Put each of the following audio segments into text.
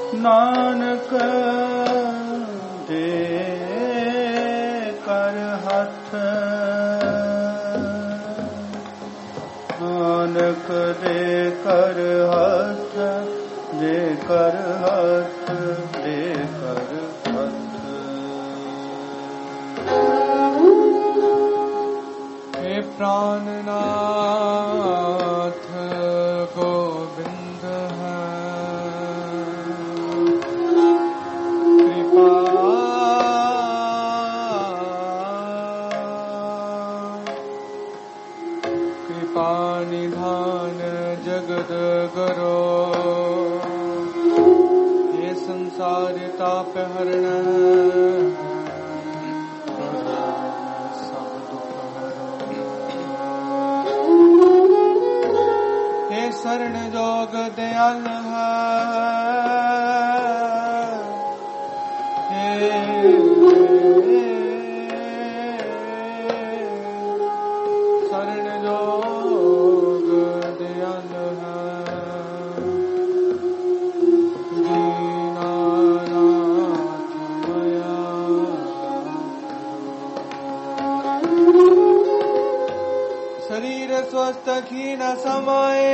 नानक दे कर हथ, नानक दे कर हथ, दे कर हथ, दे कर हथ। हे प्राणनाथ गोविंद है, कृपा निधान जगत करो, ये संसार ताप हरण सब दुख हरो। हे शरण जोग दयाल है, शरण जोग दयाल है, दीनानाथ मया। शरीर स्वस्थ खीन समाए,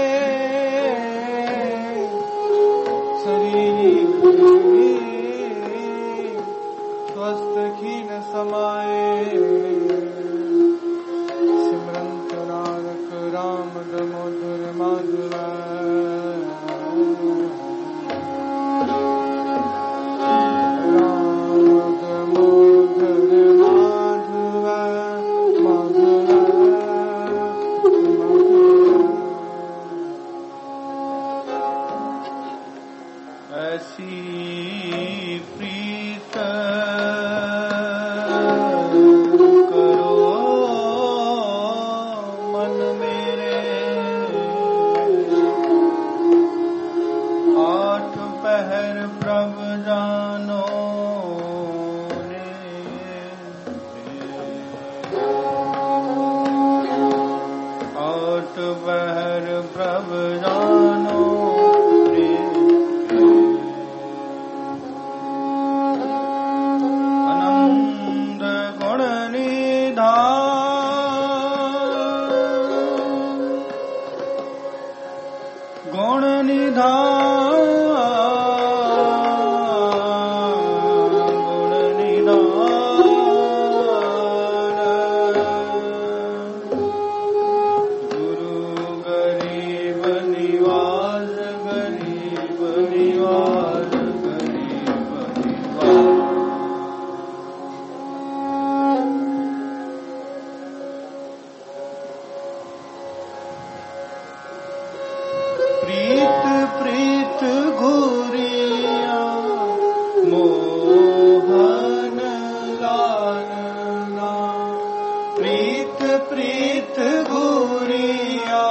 शरीर स्वस्थ खीन समाए, सिमरंत नानक राम दामोदर माधव। ऐसी प्रीत करो मन मेरे, आठ पहर प्रभ जानो ने, आठ पहर प्रभ जानो ने। आनंद गुण निधान, गुण निधान, गुण निधान। गुरु गरीब निवास, गरीब निवास, गरीब निवास। प्रीत प्रीत घूरिया मोहन लालना, प्रीत प्रीत घूरिया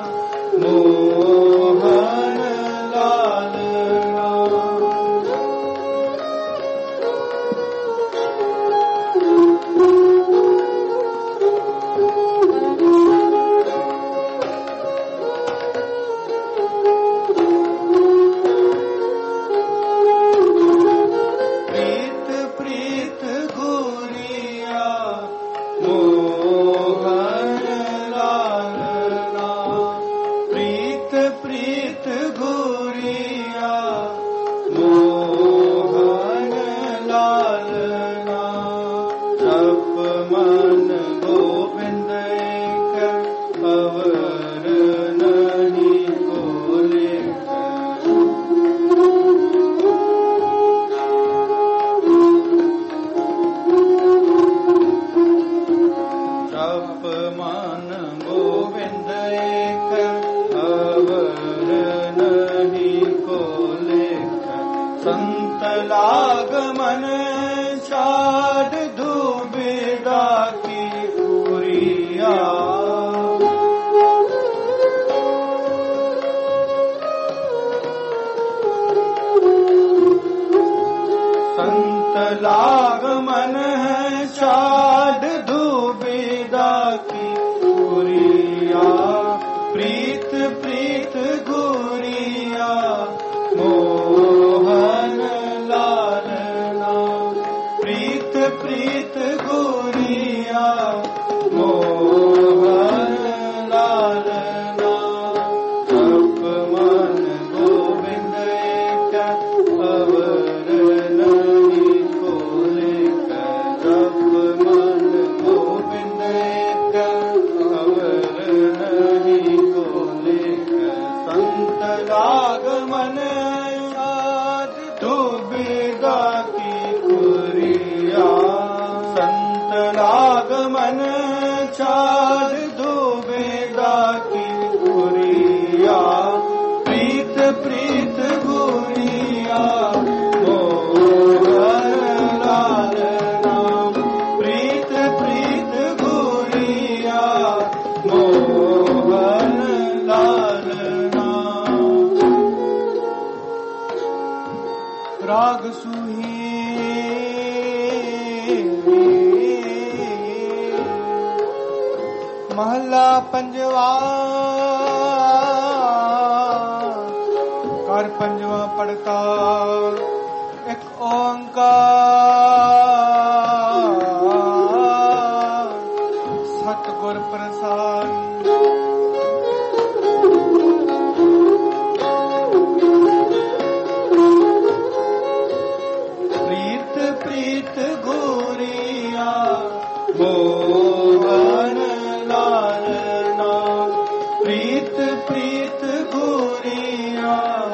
मोहन लालना। प्रीत प्रीत घूरिया मोहन लालना, प्रीत प्रीत घूरिया मोहन लालना। जप मन गोविंद एक, अवर नहीं बोले। जप मन गोविंद एक, अवर नहीं को लेख। संत लाग मन छाड़ धूबेड़ा की पूरिया, संत लाग मन है छाड़ धूबेड़ा की पूरिया। प्रीत प्रीत घूरिया मोह राग सुही महला पंजवा कर पंजवा पढ़ता एक ओंकार सतगुर प्रसाद प्रीत प्रीत गोरिया मोहन लालना प्रीत प्रीत गोरिया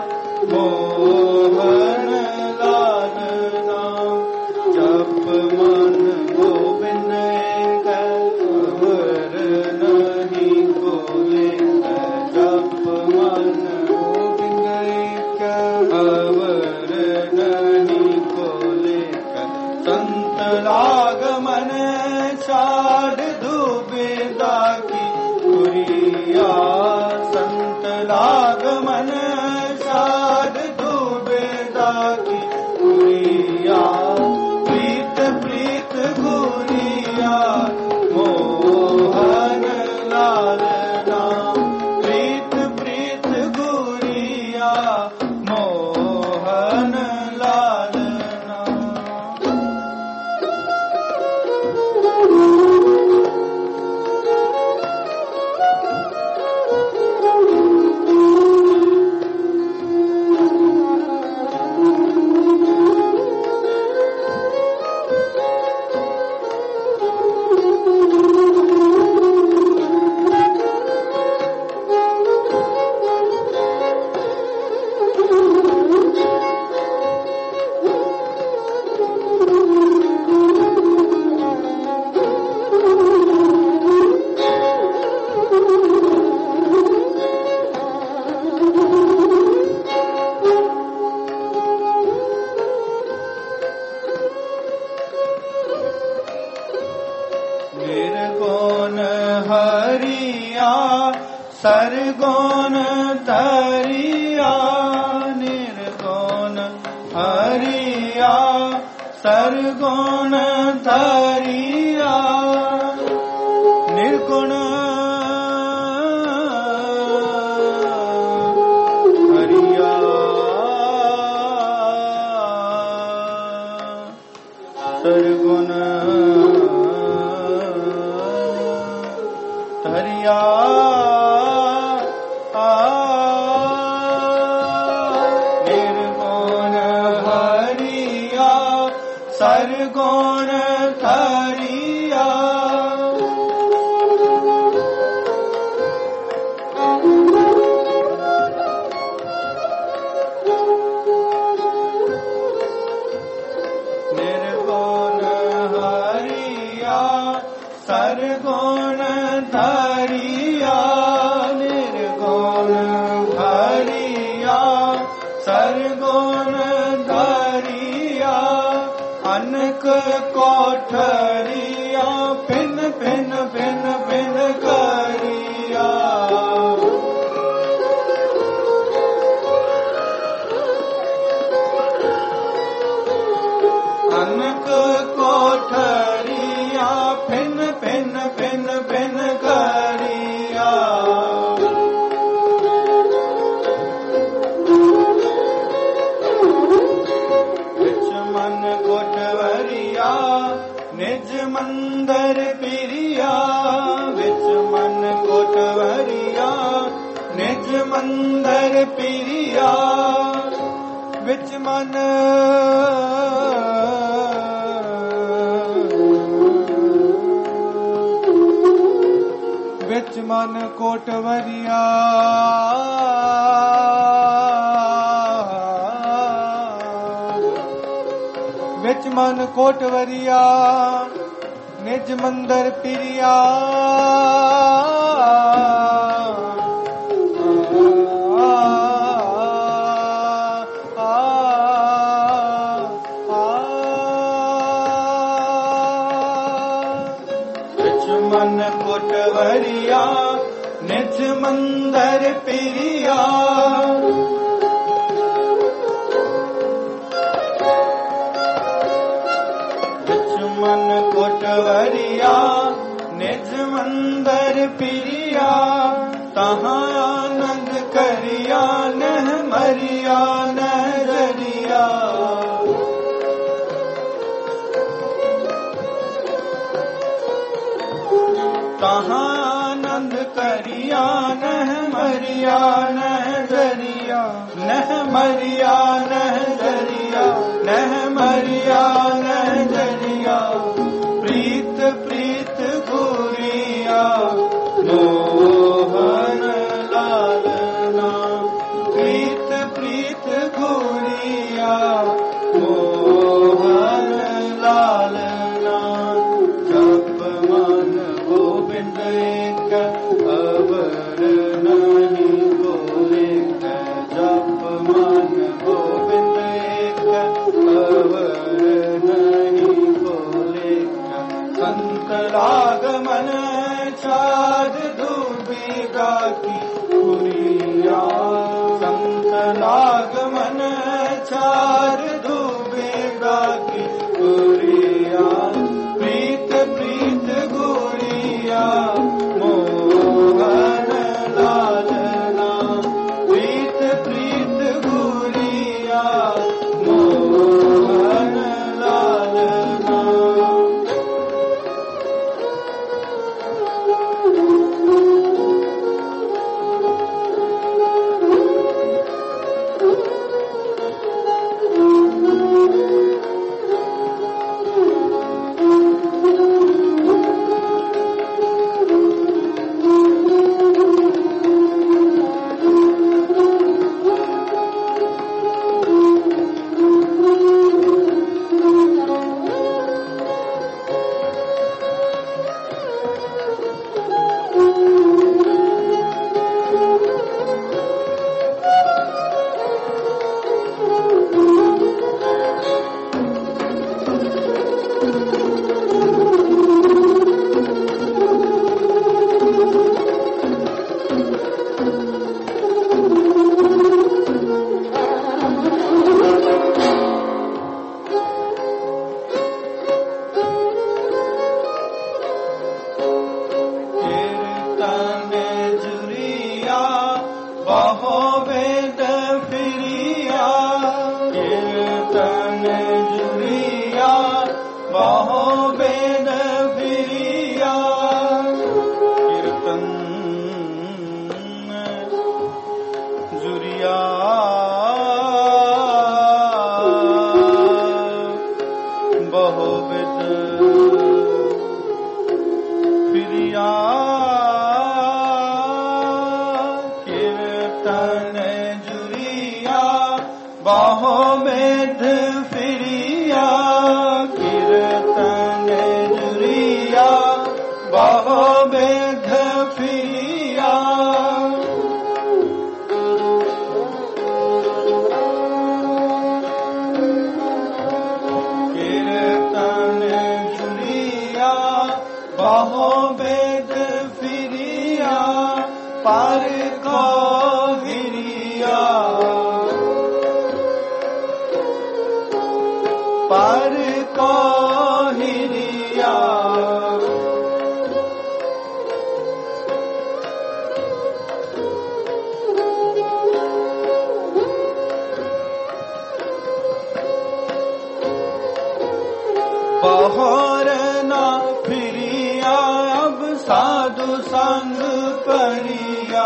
मोहन लालना जप मन गोविंद कवर नहीं कोले जप मन गोविंद कवर नहीं कोले संत लागमन छाड़ दुबेदा की पुरिया संत लागमन छाड़ दुबेदा की पुरिया प्रीत प्रीत गुरिया मोहन लालना प्रीत प्रीत गुरिया मोहन लालना निर्गुण हरिया सरगुण धरिया निर्गुण हरिया सरगुण धरिया निर्गुण हरिया सरगुण हरिया निर्गुण हरिया सरगुण हरिया निर्गुण हरिया सरगुण धरिया निर्गुण हरिया सरगुण धरिया अनक कोठरिया भिन भिन भिन भिन करिया अनक कोठरिया भिन भिन भिन भिन करिया विच मन कोठवरिया निज मंदर पिरिया विच मन कोठवरिया निज मंदर पिरिया विच मन विच मन कोटवरिया विच मन कोटवरिया निज मंदर पिरिया मन कोटवरिया निज मंदर पिरिया अंदर पिरिया तहाँ आनंद करिया नह मरिया नजरिया तहाँ आनंद करिया नह मरिया नजरिया नह मरिया नजरिया नह मरिया नजरिया प्रीत प्रीत गुरिया मोहन लालना प्रीत प्रीत गुरिया मोहन लालना जप मन गोविंद एक अवर नहीं बोले जप मन गोविंद एक अवर नहीं बोले संत रागमन चाद दुर्बिगा की पुरिया संत रागमन चार दुर्बिगा की पुरिया प्रीत प्रीत गुरिया मोहन लालना प्रीत प्रीत गुरिया मोहन लालना बहोरना फिरिया अब साधु संग परिया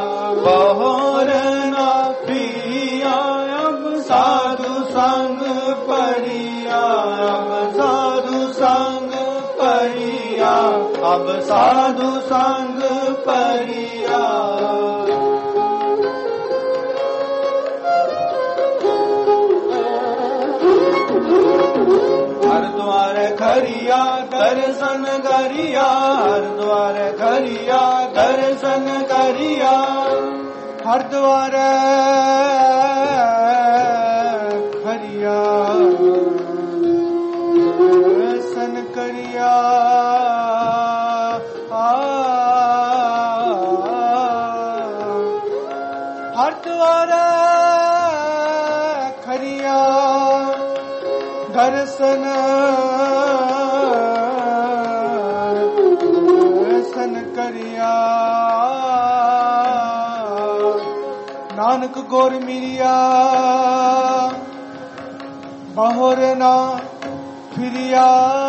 बहोरना फिरिया अब साधु संग परिया अब साधु संग परिया अब साधु संग परिया हरिद्वार खरिया दर्शन करिया हरिद्वार खरिया दर्शन करिया हरिद्वार खरिया दर्शन करिया हरिद्वार खरिया दर्शन करिया नानक गोर मिलिया बहुर ना फिरिया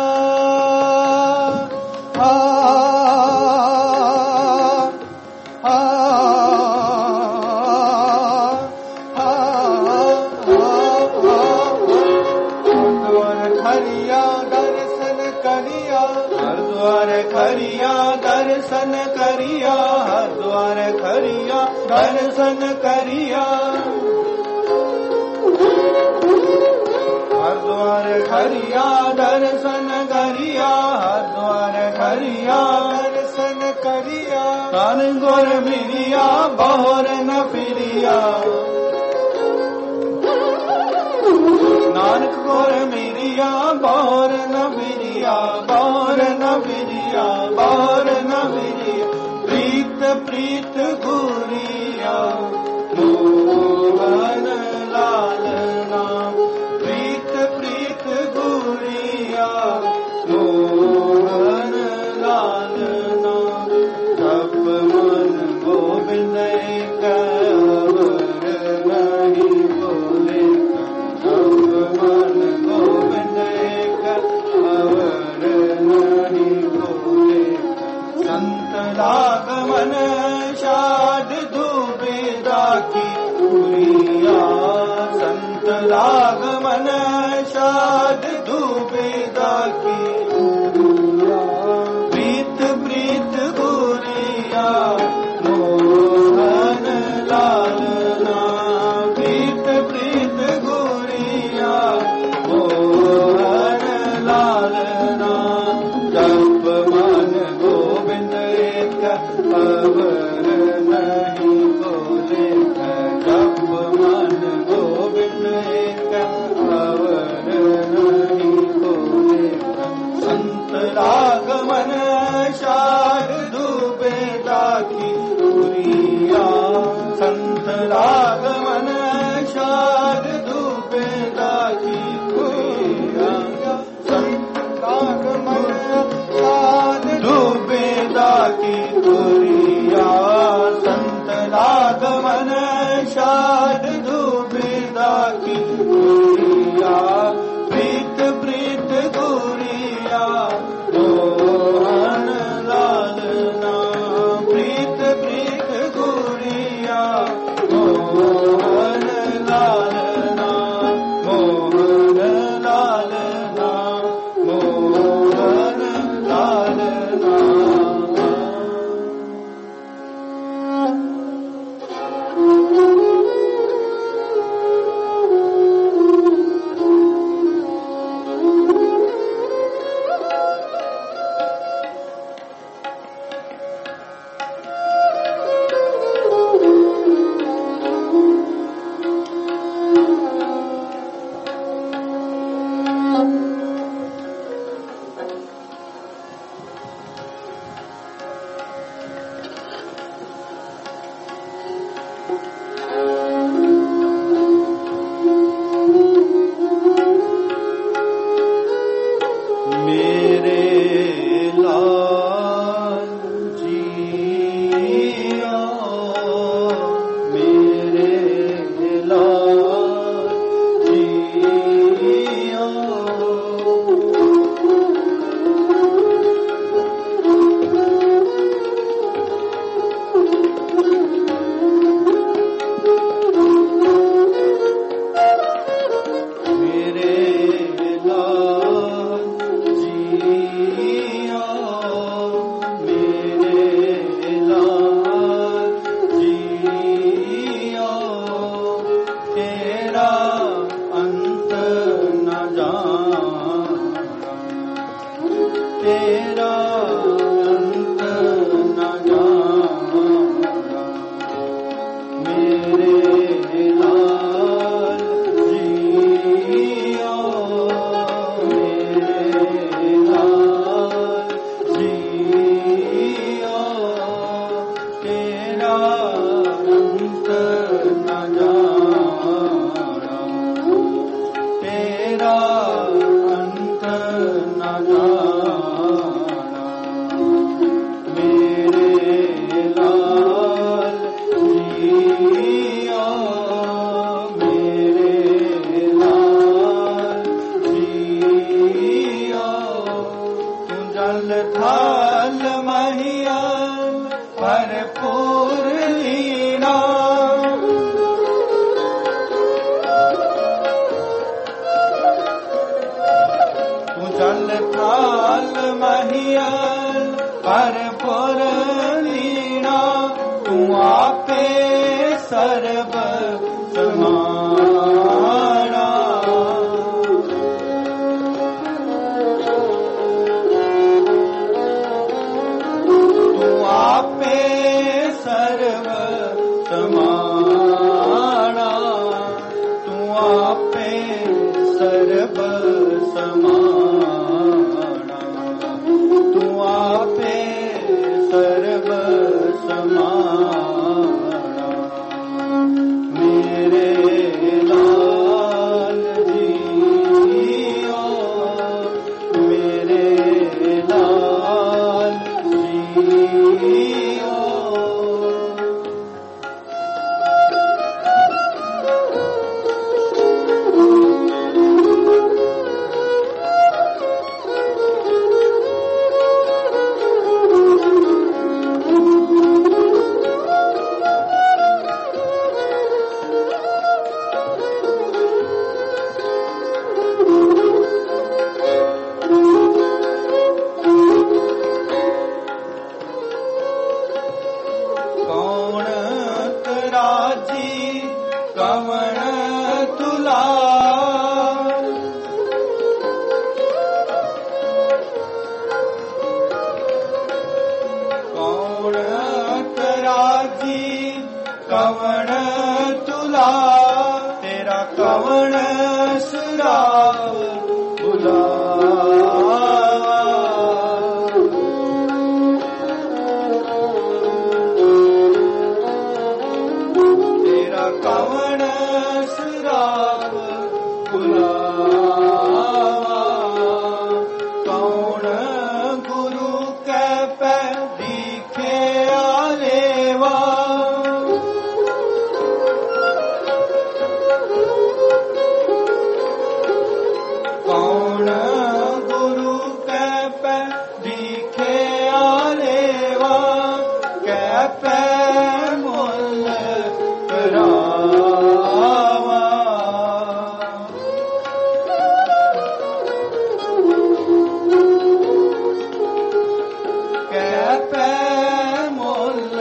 खरिया दर्शन करिया हरिद्वार खरिया दर्शन करिया हरिद्वार खरिया दर्शन करिया हरिद्वार खरिया दर्शन करिया नानक गोर मिलिया बहुर न फिरिया नानक गोर मिलिया बहुर न फिरिया बहुर न फिरिया बहुर न फिरिया प्रीत प्रीत गुरिया मोहन लाल नाम प्रीत प्रीत गुरिया मोहन लाल नाम जप मन गोविंद कवर नहीं बोले जप मन गोविंद कवर नहीं बोले संत लागमन शाद दुबेदा की पुरिया संत लागमन शाद दुबेदा की पुरिया प्रीत प्रीत गुरिया मोहन लाल नाम प्रीत प्रीत गुरिया मोहन लाल नाम जप मन गोविंद कवर नहीं बोले जप मन गोविंद कवर नहीं बोले संत लागमन शारदू बेदा की पुरिया संत लागमन शारदू बेदा की पुरिया संत लागमन शारदू बेदा की पुरिया संत लागमन शारदू बेदा की पुरिया प्रीत प्रीत गुरिया मोहन लाल नाम प्रीत प्रीत गुरिया मोहन लाल नाम मोहन लाल नाम मोहन लाल नाम मेरे हियल भरपुर लीना तू आपे सर्व समाना तू आपे सर्व समाना तू आपे सर्व समाना तू आपे सर्व समाना मेरे लाल जियो मेरे लाल जियो कौन तराजी कवण तुला कौन तराजी कवण तुला तेरा कवण सुराव बुला कवण सुराव बुलावा कौन गुरु के पे दिखे आलेवा कौन गुरु के पे दिखे आलेवा के पे मुल करावा कै पे मुल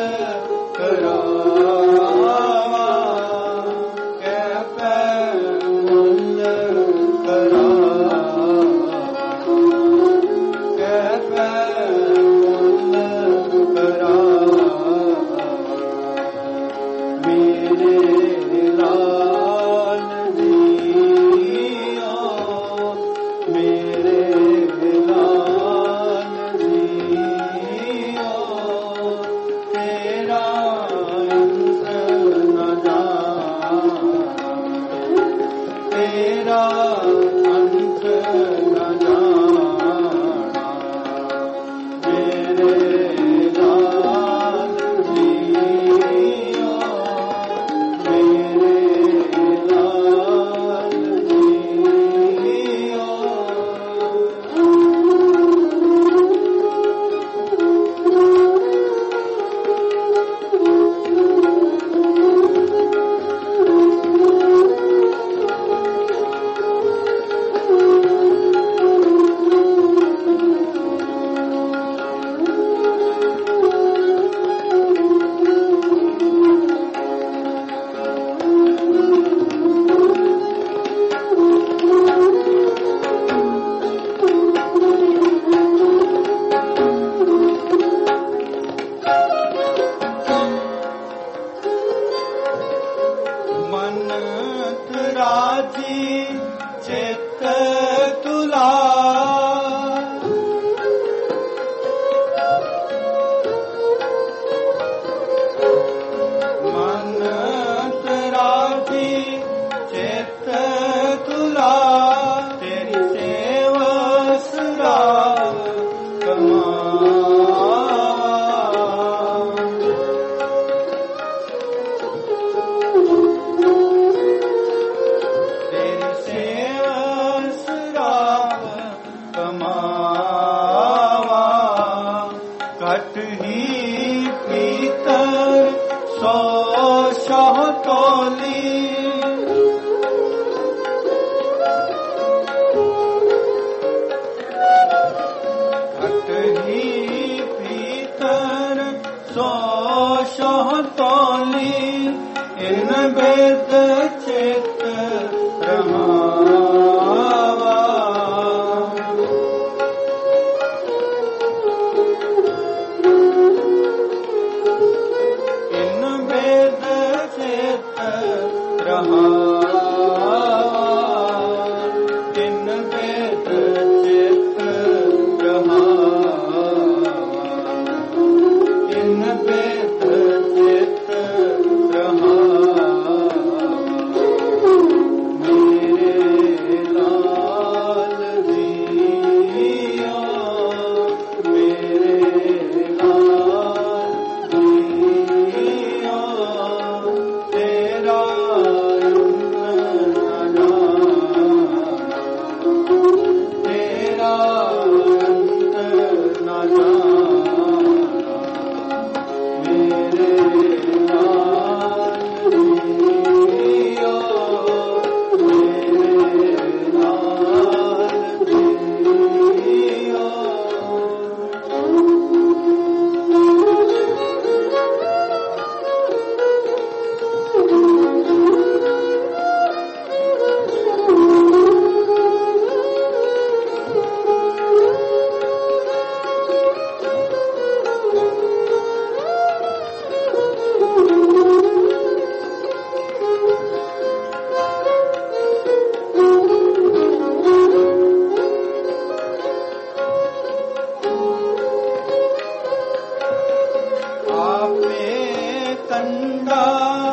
करावा कै पे मुल करावा कै पे मुल करावा मेरे लाल जियो मेरे लाल जियो तेरा अंत न जाना तेरा अंत न जाना मेरे लाल जियो मेरे लाल जियो भेद चित रमावा। इन भेद चित रमावा, इन भेद चित रमावा, इन भेद चित रमावा। मेरे लाल दिया, मेरे लाल दिया, तेरा अंत न जाना, तेरा अंत न जाना। मेरे लाल दिया, मेरे लाल दिया। आपे कंधा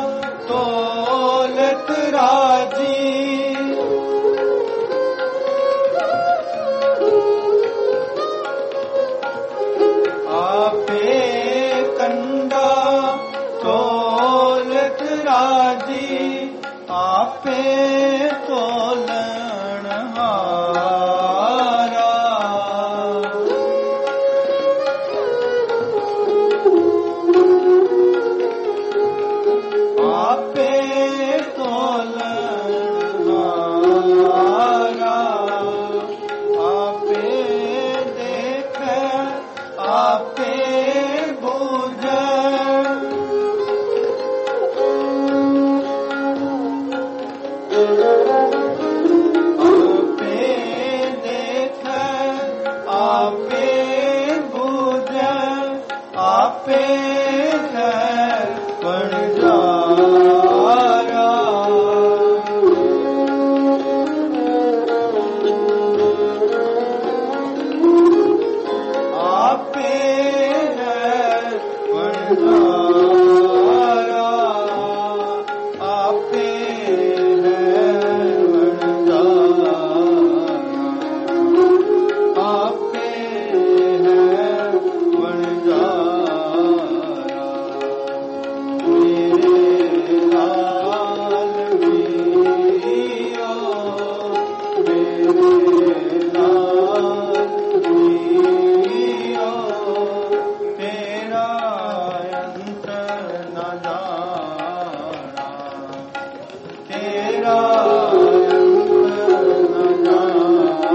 तोलत राजी, आपे कंधा तोलत राजी, आपे तोलन हारा। आपे तोलन हारा, आपे देख, आपे बूझ, आपे देख, आपे बूझ, आपे है बनजारा। आपे है बनजारा, आपे है बनजारा, आपे है बनजारा। मेरे लाल दिया, मेरे लाल दिया, तेरा अंत न जाना, तेरा अंत न जाना।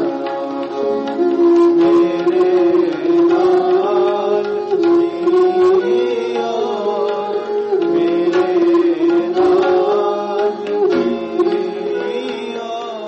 मेरे लाल दिया, मेरे लाल दिया।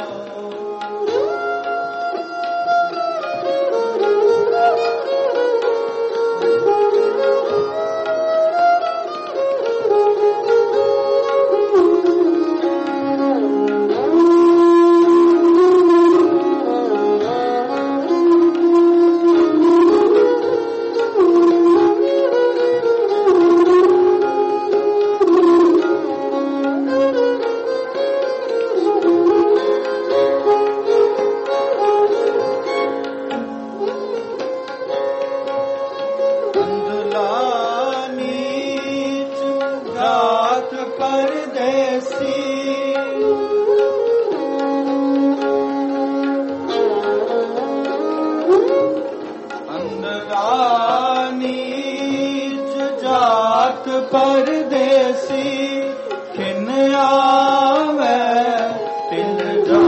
परदेसी खिन आवे तिल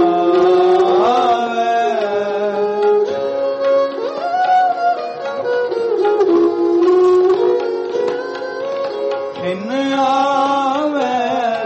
जावे, खिन आवे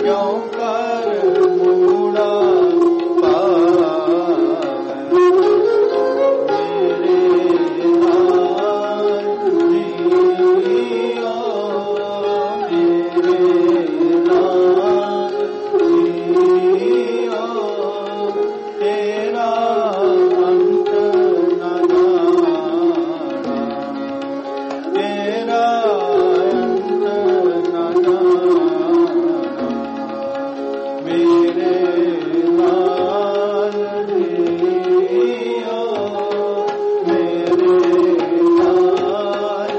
क्यों कर मूड़ा पावे मेरे लाल जियो मेरे लाल जियो तेरा अंत न जाना तेरा अंत न जाना मेरे लाल जियो मेरे लाल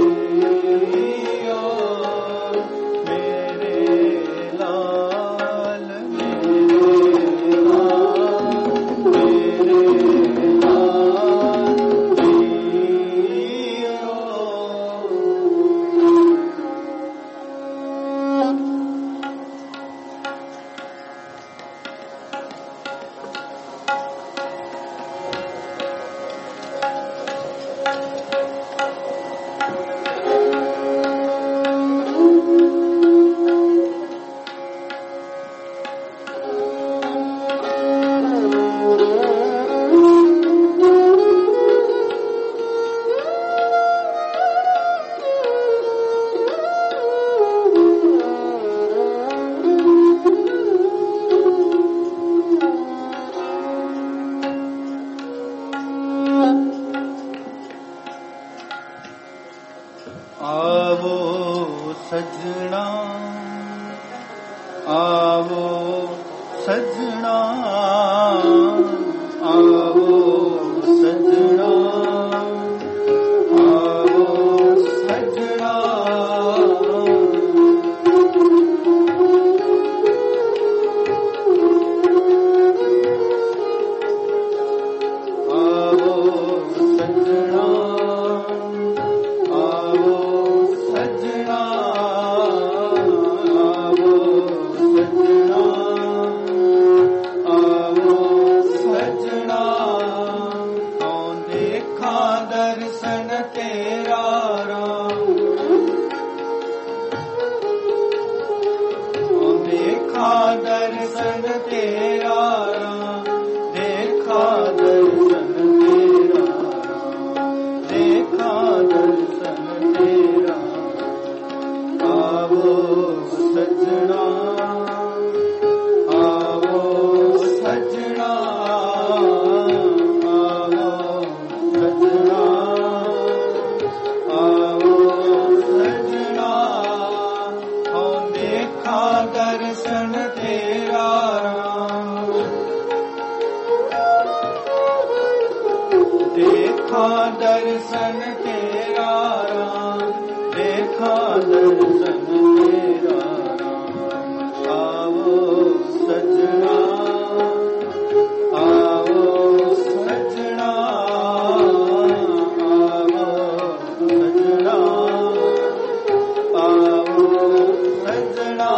जियो मेरे लाल मेरे लाल जियो। आवो सजना आवो सजना आवो सजना आवो सजना आवो सजना आवो सजना आवो सजना आवो सजना कौन देखा दर्शन तेरा राम कौन देखा दर्शन तेरा राम देखा दर्शन तेरा राम देखा दर्शन तेरा आवो सजना आवो सजना आवो सजना आवो सजना कौन देखा दर्शन तेरा राम देखा दर्शन तेरा राम देखा दर्शन तेरा राम आवो सजना आवो सजना आवो सजना आवो सजना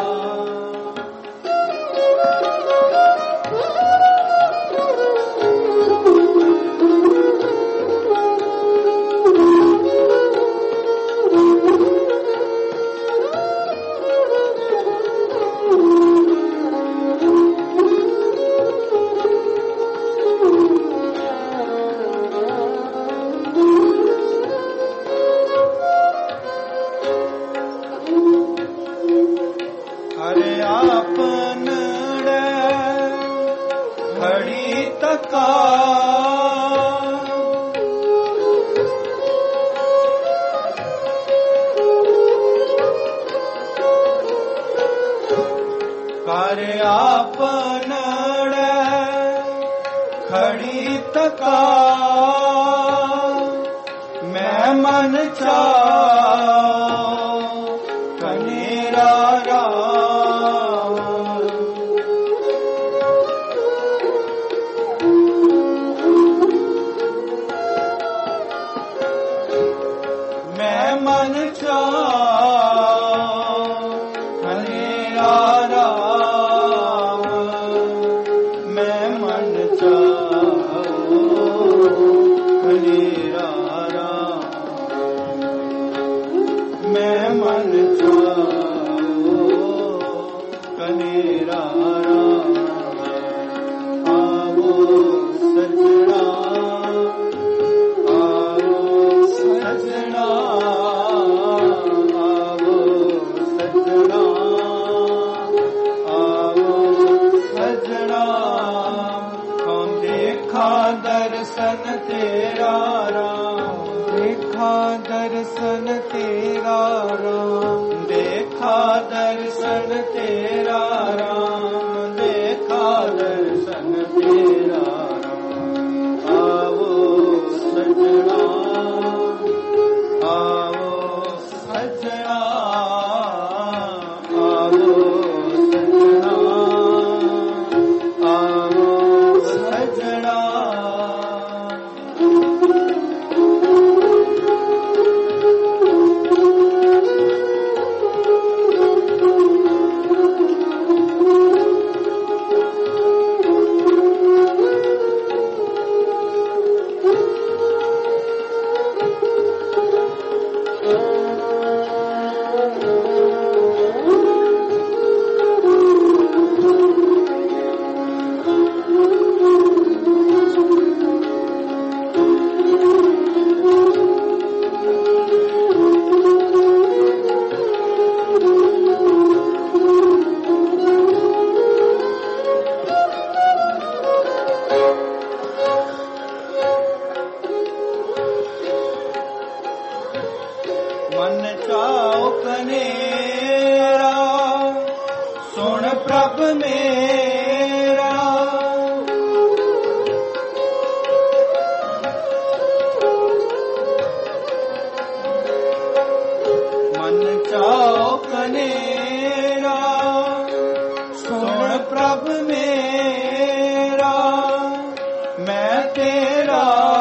अरे आपन खड़ी तका अरे आपन खड़ी तका मैं मन चाह कनेरा राम मैं मन चाह कनेरा राम मैं मन चाह कनेरा राम मैं मन चाह कनेरा राम आवो सजना आवो सजना आवो सजना आवो सजना हम देखा दर्शन तेरा राम देखा दर्शन तेरा राम देखा दर्शन तेरा राम देखा दर्शन तेरा राम आवो सजना आवो सजना आवो सजना आवो सजना मन चाओ कनेरा सुन प्रभ मेरा मन चाओ कनेरा सुन प्रभ मेरा मैं तेरा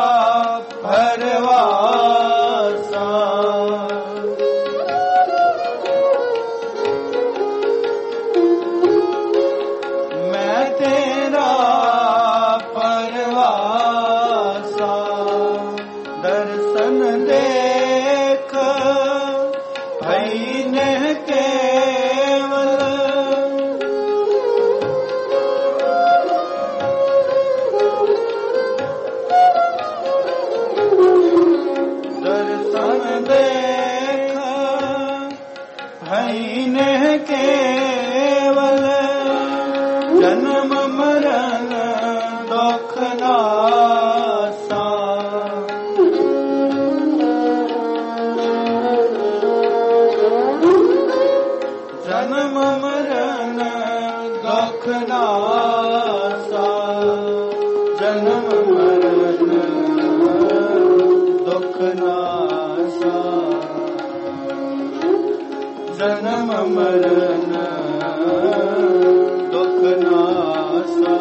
भरवासा तेरा परवासा दर्शन देख भई नह केवल दर्शन देख भई नह केवल जन्म मरण दुख नासा जन्म मरण दुख नासा जन्म मरण दुख नासा जन्म मरण दुख नासा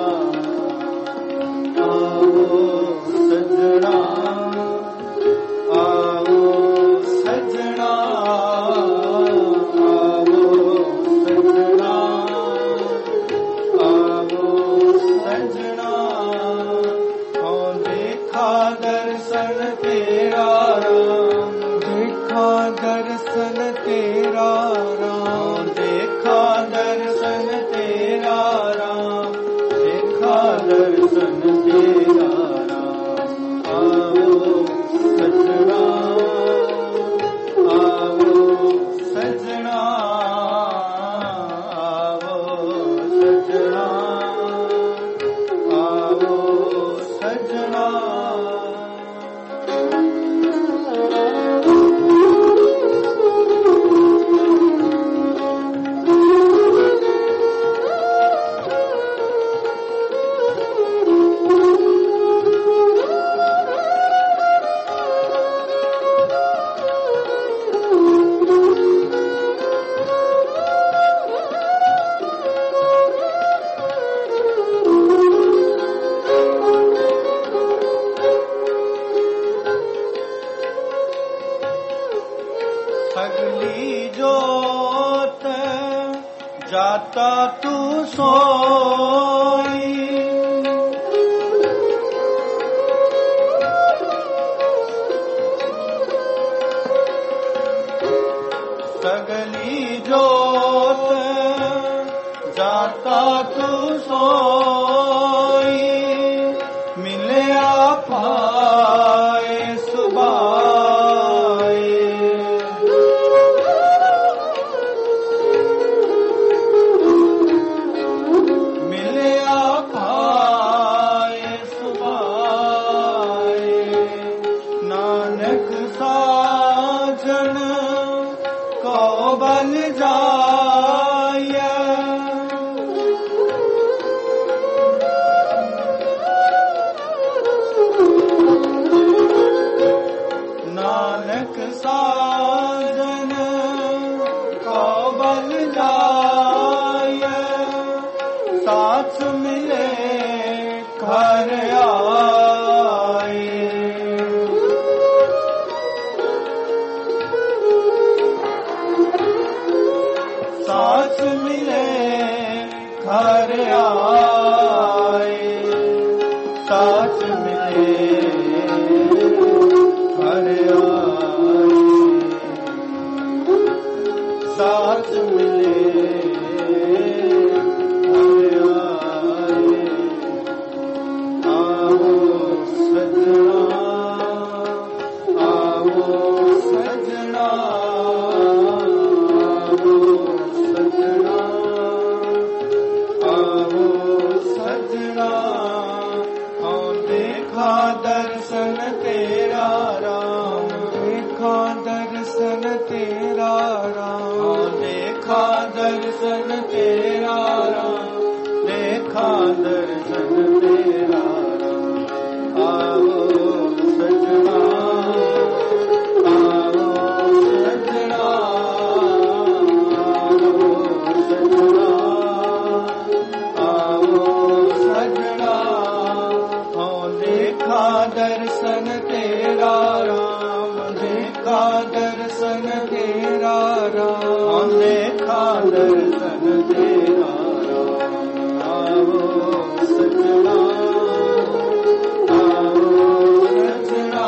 आवो सजना आवो सजना आवो सजना आवो सजना हो देखा दर्शन तेरा राम देखा दर्शन तेरा राम देखा दर्शन तेरा राम देखा दर्शन तेरा राम आवो सजना आवो सजना आवो सजना आवो सजना सगली जोत जाता तू सोई सगली जोत तू सोई मिलया पाए सुबाए मिलया पाए सुबाए नानक साजन को बल जाया नानक साजन को बल जाया साथ मिले घर आए साथ मिले घर आए साथ मिले घर आए साथ मिले घर आए आओ सजना आओ सजना आओ सजना हाँ देखा दर्शन तेरा राम देखा दर्शन तेरा राम हाँ देखा दर्शन तेरा राम देखा दर्शन तेरा राम आओ सजना आओ सजना आओ सजना हाँ देखा दर्शन तेरा राम देखा दर्शन तेरा राम देखा दर्शन तेरा राम आओ सजना आओ सजना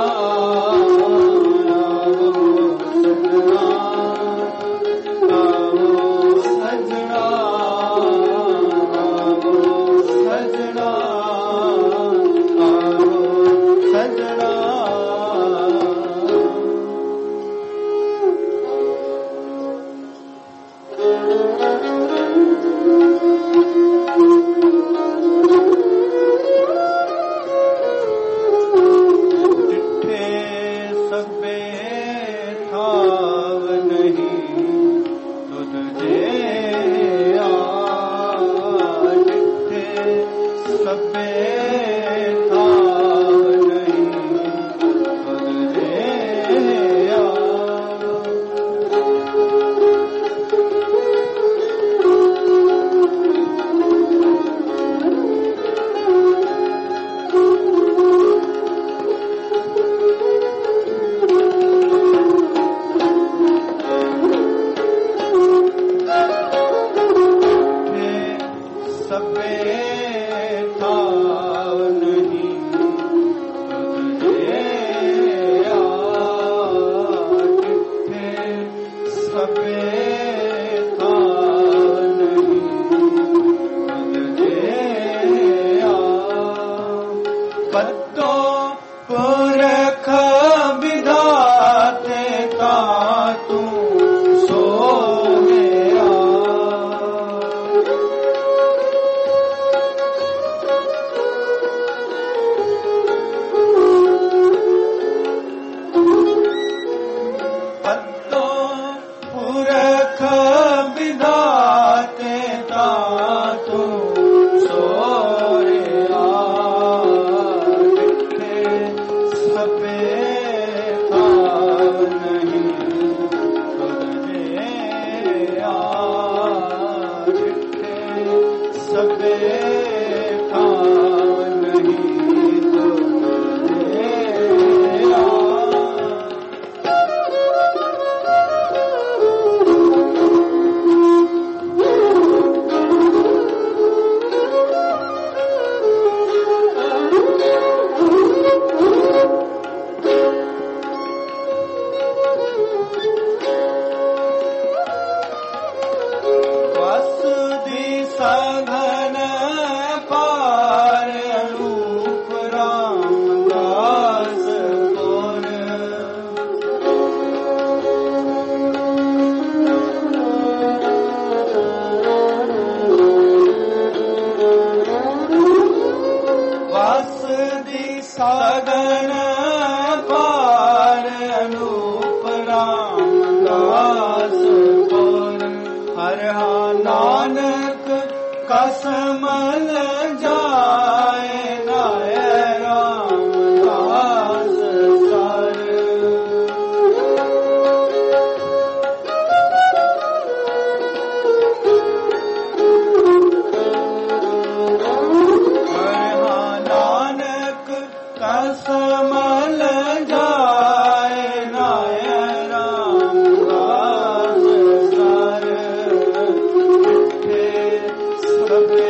आओ सजना आओ सजना आओ सजना चिट्ठे सबे थाव नहीं तुझे चिट्ठे सबे थाव नहीं तुझे सबे थाव नहीं तुझे चिट्ठे सबे थाव नहीं तुझे पत्तो पुरख विधाते ता तू सो गया पत्तो पुरख विधाते ता तू सोया चिट्ठे सबे थाव नहीं तुझे चिट्ठे सबे थाव नहीं तुझे नानक कसम जाए नाय रामदास सर। नानक कसम जाए नाय रामदास सर। सबे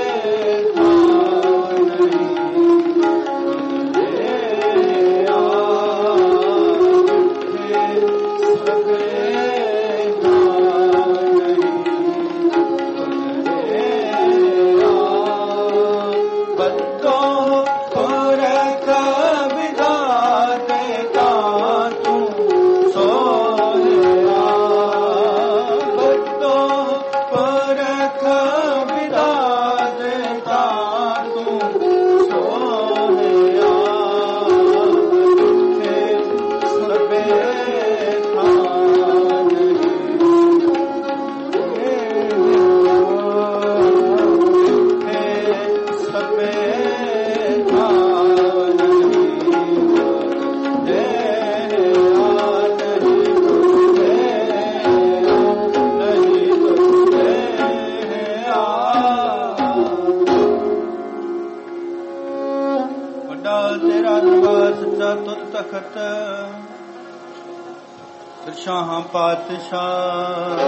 शाह पातशाह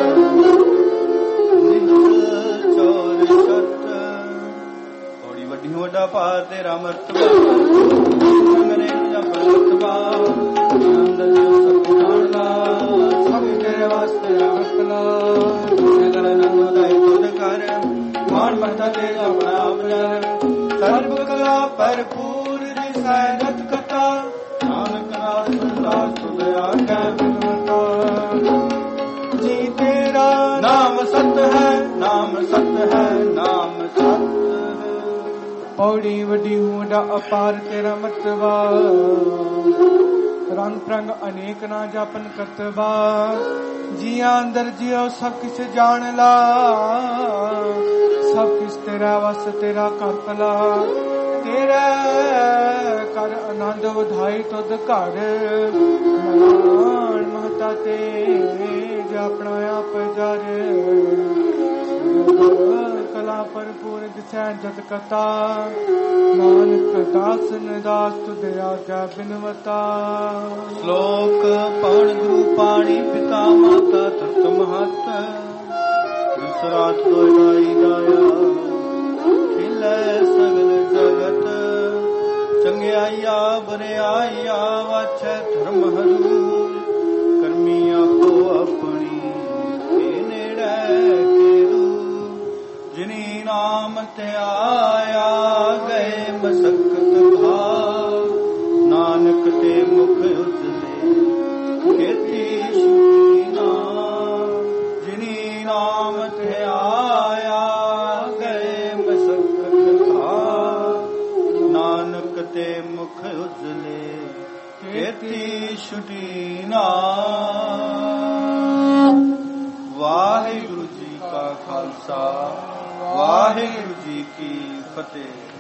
चोर सत थोड़ी वड्डी वड्डा पा तेरा मर्तबा सब तेरे वास्ते रखला कर मान मरता तेरा अपना सर्व कला भरपूर सैनत कथा नानक नाथ सुदया जी तेरा नाम सत है, नाम सत है, नाम सत है। पौड़ी वड्डी हुंडा अपार तेरा मतबा रंग प्रंग अनेक ना जापन करतबा जिया अंदर जियो सब किछ जान ला सब किछ तेरा वस तेरा कर भला तेरा कर आनंद वधाई तुद घर मलान महता ते अपना आप जर कला भरपूर दिसै जत कथा नानक दास निदास तुद आज्ञा बिनवता। श्लोक पवन गुरु पाणी पिता माता तत महत दूसरात दोई गाया खिलै सगल जगत चंगियाइया बरियाइया वाछै धर्म हरू करमी आपो अपनी जिनी नाम ते आया गए मसक्कत भाव नानक ते मुख उजले खेती शुना जिनी नाम ते आया गए मसक्कत भाव नानक ते मुख उजले खेती छुटीना। वाहिगुरु जी का खालसा वाहिगुरु जी की फतेह।